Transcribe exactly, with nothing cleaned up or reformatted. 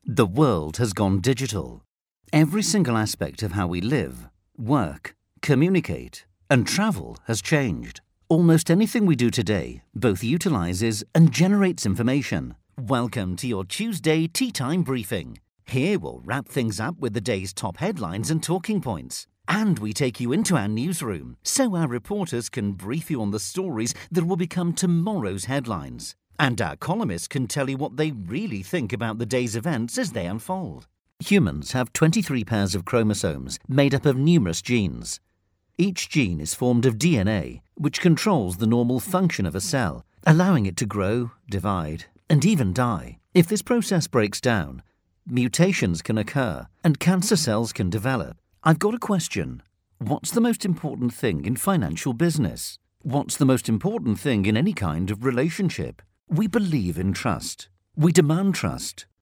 The world has gone digital. Every single aspect of how we live, work, communicate, and travel has changed. Almost anything we do today both utilizes and generates information. Welcome to your Tuesday Tea Time Briefing. Here we'll wrap things up with the day's top headlines and talking points. And we take you into our newsroom so our reporters can brief you on the stories that will become tomorrow's headlines. And our columnists can tell you what they really think about the day's events as they unfold. Humans have twenty-three pairs of chromosomes made up of numerous genes. Each gene is formed of D N A, which controls the normal function of a cell, allowing it to grow, divide, and even die. If this process breaks down, mutations can occur and cancer cells can develop. I've got a question. What's the most important thing in financial business? What's the most important thing in any kind of relationship? We believe in trust. We demand trust.